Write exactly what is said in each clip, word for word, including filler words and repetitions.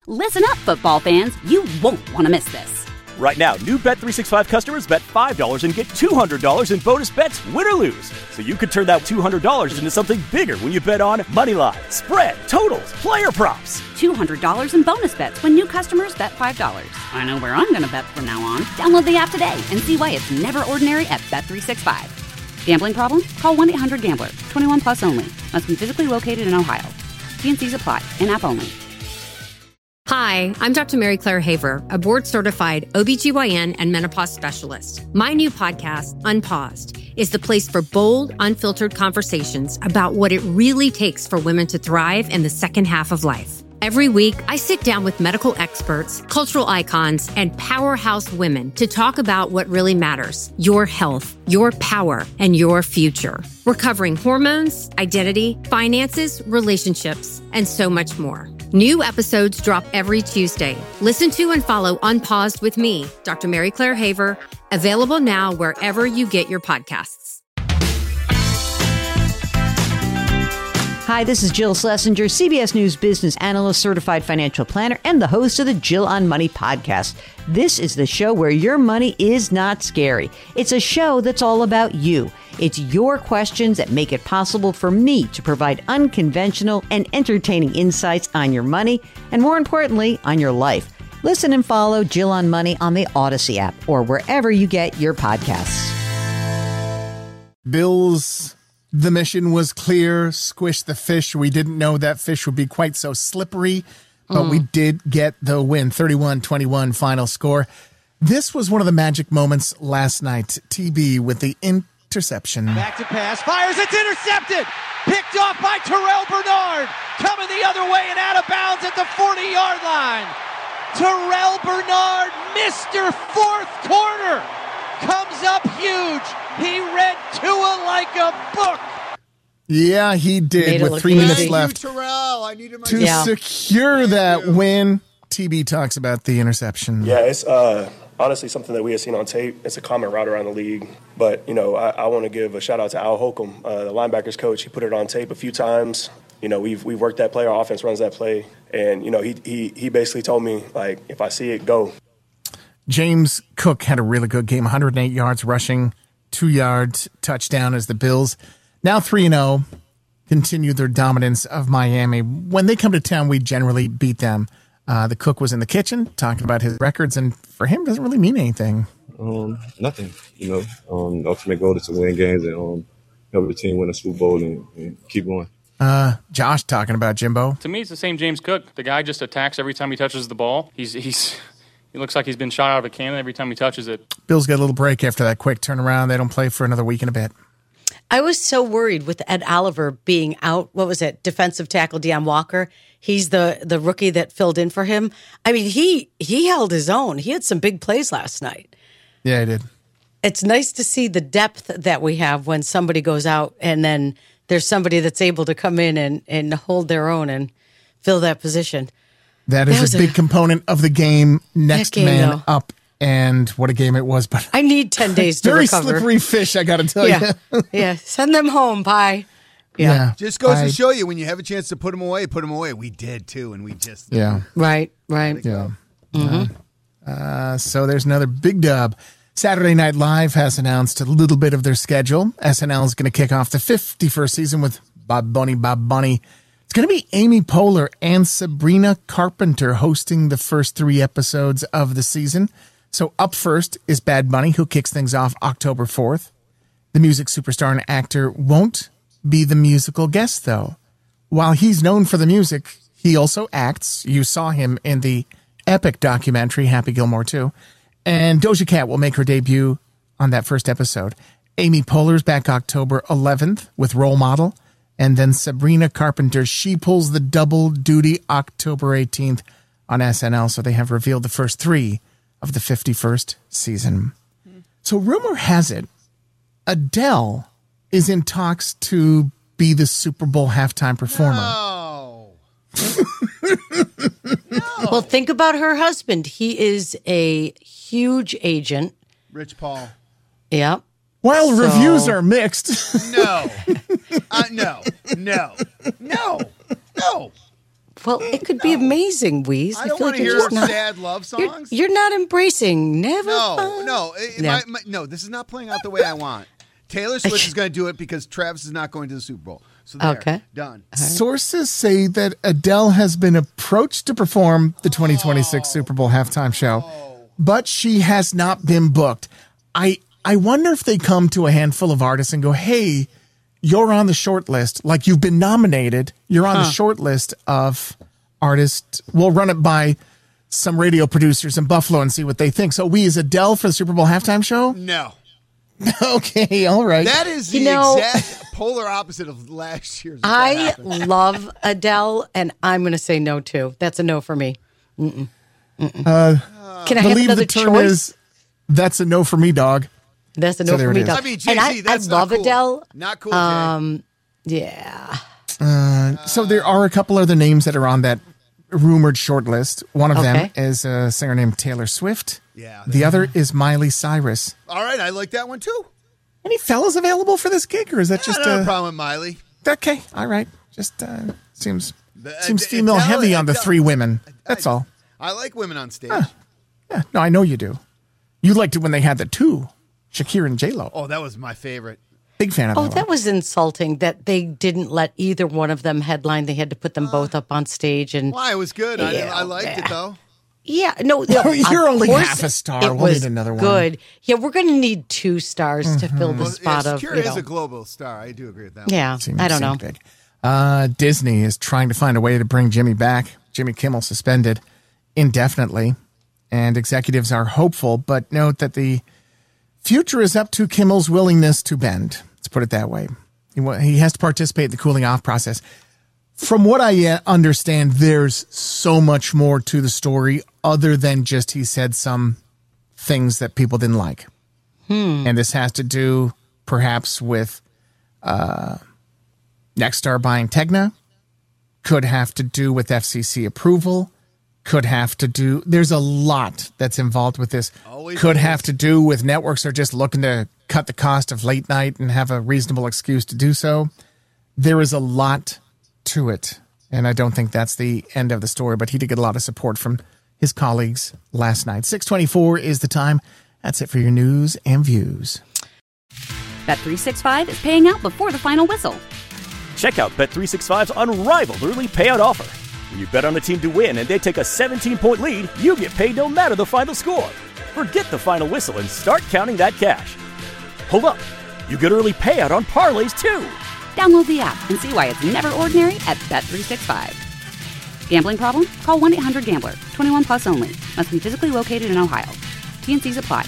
Listen up, football fans. You won't want to miss this. Right now, new Bet three sixty-five customers bet five dollars and get two hundred dollars in bonus bets, win or lose. So you could turn that two hundred dollars into something bigger when you bet on money line, spread, totals, player props. two hundred dollars in bonus bets when new customers bet five dollars. I know where I'm going to bet from now on. Download the app today and see why it's never ordinary at Bet three sixty-five. Gambling problem? Call one eight hundred gambler. twenty-one plus only. Must be physically located in Ohio. T and C's apply. In-app only. Hi, I'm Doctor Mary Claire Haver, a board-certified O B G Y N and menopause specialist. My new podcast, Unpaused, is the place for bold, unfiltered conversations about what it really takes for women to thrive in the second half of life. Every week, I sit down with medical experts, cultural icons, and powerhouse women to talk about what really matters: your health, your power, and your future. We're covering hormones, identity, finances, relationships, and so much more. New episodes drop every Tuesday. Listen to and follow Unpaused with me, Doctor Mary Claire Haver, available now wherever you get your podcasts. Hi, this is Jill Schlesinger, C B S News business analyst, certified financial planner, and the host of the Jill on Money podcast. This is the show where your money is not scary. It's a show that's all about you. It's your questions that make it possible for me to provide unconventional and entertaining insights on your money, and more importantly, on your life. Listen and follow Jill on Money on the Odyssey app or wherever you get your podcasts. Bills, the mission was clear: squish the fish. We didn't know that fish would be quite so slippery, but mm. we did get the win. thirty-one twenty-one final score. This was one of the magic moments last night. T B with the interception. Back to pass, fires, it's intercepted! Picked off by Terrell Bernard! Coming the other way and out of bounds at the forty-yard line! Terrell Bernard, Mister Fourth Quarter, comes up huge! He read Tua like a book! Yeah, he did with three minutes left. You, Terrell. I needed my to yeah. secure that win. T B talks about the interception. Yeah, it's uh, honestly something that we had seen on tape. It's a common route around the league. But, you know, I, I want to give a shout out to Al Holcomb, uh, the linebackers coach. He put it on tape a few times. You know, we've we've worked that play. Our offense runs that play. And, you know, he he he basically told me, like, if I see it, go. James Cook had a really good game, one hundred eight yards rushing, two yards touchdown as the Bills, now three and oh, continue their dominance of Miami. When they come to town, we generally beat them. Uh, the cook was in the kitchen talking about his records, and for him, it doesn't really mean anything. Um, nothing, you know. Um, the ultimate goal is to win games and um, help the team win a Super Bowl and, and keep going. Uh, Josh talking about Jimbo. To me, it's the same James Cook. The guy just attacks every time he touches the ball. He's he's he looks like he's been shot out of a cannon every time he touches it. Bills get a little break after that quick turnaround. They don't play for another week and a bit. I was so worried with Ed Oliver being out. What was it? Defensive tackle Deion Walker. He's the the rookie that filled in for him. I mean, he he held his own. He had some big plays last night. Yeah, he did. It's nice to see the depth that we have when somebody goes out and then there's somebody that's able to come in and, and hold their own and fill that position. That is that a big a, component of the game. Next game, man though. Up. And what a game it was. But I need ten days to very recover. Very slippery fish, I got to tell yeah. you. yeah, send them home, bye. Yeah. yeah. Just goes I, to show you, when you have a chance to put them away, put them away. We did, too, and we just... Yeah. Right, right. Yeah. Mm-hmm. Uh, uh, so there's another big dub. Saturday Night Live has announced a little bit of their schedule. S N L is going to kick off the fifty-first season with Bob Bunny, Bob Bunny. It's going to be Amy Poehler and Sabrina Carpenter hosting the first three episodes of the season. So up first is Bad Bunny, who kicks things off October fourth. The music superstar and actor won't be the musical guest, though. While he's known for the music, he also acts. You saw him in the epic documentary, Happy Gilmore two. And Doja Cat will make her debut on that first episode. Amy Poehler's back October eleventh with Role Model. And then Sabrina Carpenter, she pulls the double duty October eighteenth on S N L. So they have revealed the first three of the fifty-first season. So rumor has it, Adele is in talks to be the Super Bowl halftime performer. No. no. Well, think about her husband. He is a huge agent. Rich Paul. Yeah. While so... reviews are mixed. No. uh, no. No. No. No. Well, it could be amazing, Weeze. I don't feel want to like you're hear just not- sad love You're, songs. you're not embracing. Never. No, fun. no, it- Yeah. my- my- no. This is not playing out the way I want. Taylor Swift is going to do it because Travis is not going to the Super Bowl. So there, Okay. done. Sources say that Adele has been approached to perform the twenty twenty-six Super Bowl halftime show, but she has not been booked. I I wonder if they come to a handful of artists and go, "Hey, you're on the short list. Like you've been nominated. You're on Huh. the short list of artists. We'll run it by some radio producers in Buffalo and see what they think." So we is Adele for the Super Bowl halftime show? No. Okay, all right. That is the You know- exact polar opposite of last year's. if that I happens. love Adele, and I'm going to say no too. That's a no for me. Mm-mm. Mm-mm. Uh, Can I I have believe another the term choice? is that's a no for me, dog. That's a So no there for it me, is. dog. I mean, Jay-Z, and I, that's I not love cool. Adele. Not cool, Jay. Um, yeah. Uh, so there are a couple other names that are on that rumored short list. One of them Okay. is a singer named Taylor Swift. Yeah. The other is Miley Cyrus. All right, I like that one too. Any fellas available for this gig, or is that I just don't have a uh, problem with Miley. okay? All right, just uh, seems But, seems uh, female Adele- heavy on the Adele- three women. That's all. I like women on stage. Yeah, no, I know you do. You liked it when they had the two, Shakira and J Lo. Oh, that was my favorite. Big fan of Oh, that. that was insulting that they didn't let either one of them headline. They had to put them both up on stage. And Why? It was good. I, Yeah, I liked yeah. it though. yeah, no, no, Well, you're of only course half a star. It We'll was need another one. good. Yeah, we're going to need two stars to fill the Well, spot yeah, of. Shakira You is know. a global star. I do agree with that. Yeah, Seems- I don't know. seems big. Uh, Disney is trying to find a way to bring Jimmy back. Jimmy Kimmel suspended indefinitely, and executives are hopeful, but note that the future is up to Kimmel's willingness to bend. Let's put it that way. He, wa- he has to participate in the cooling off process. From what I uh, understand, there's so much more to the story other than just he said some things that people didn't like. Hmm. And this has to do perhaps with uh, Nexstar buying Tegna, could have to do with F C C approval, could have to do, there's a lot that's involved with this. Always could is. have to do with networks are just looking to cut the cost of late night and have a reasonable excuse to do so. There is a lot to it, and I don't think that's the end of the story, but he did get a lot of support from his colleagues last night. six twenty-four is the time. That's it for your news and views. Bet three sixty-five is paying out before the final whistle. Check out Bet three sixty-five's unrivaled early payout offer. When you bet on a team to win and they take a seventeen-point lead, you get paid no matter the final score. Forget the final whistle and start counting that cash. Hold up. You get early payout on parlays, too. Download the app and see why it's never ordinary at Bet three sixty-five. Gambling problem? Call one eight hundred gambler. twenty-one plus only. Must be physically located in Ohio. T N Cs apply.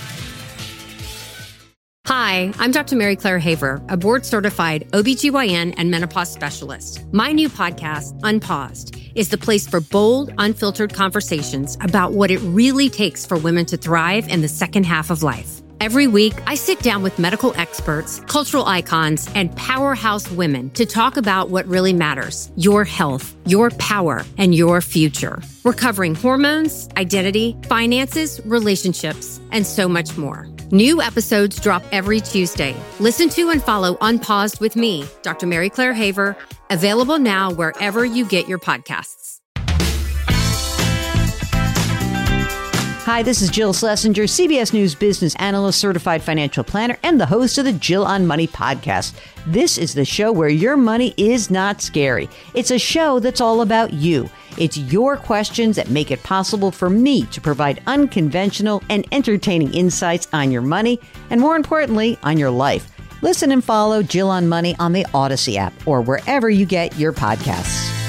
Hi, I'm Doctor Mary Claire Haver, a board-certified O B G Y N and menopause specialist. My new podcast, Unpaused, is the place for bold, unfiltered conversations about what it really takes for women to thrive in the second half of life. Every week, I sit down with medical experts, cultural icons, and powerhouse women to talk about what really matters: your health, your power, and your future. We're covering hormones, identity, finances, relationships, and so much more. New episodes drop every Tuesday. Listen to and follow Unpaused with me, Doctor Mary Claire Haver, available now wherever you get your podcasts. Hi, this is Jill Schlesinger, C B S News business analyst, certified financial planner, and the host of the Jill on Money podcast. This is the show where your money is not scary. It's a show that's all about you. It's your questions that make it possible for me to provide unconventional and entertaining insights on your money, and more importantly, on your life. Listen and follow Jill on Money on the Odyssey app or wherever you get your podcasts.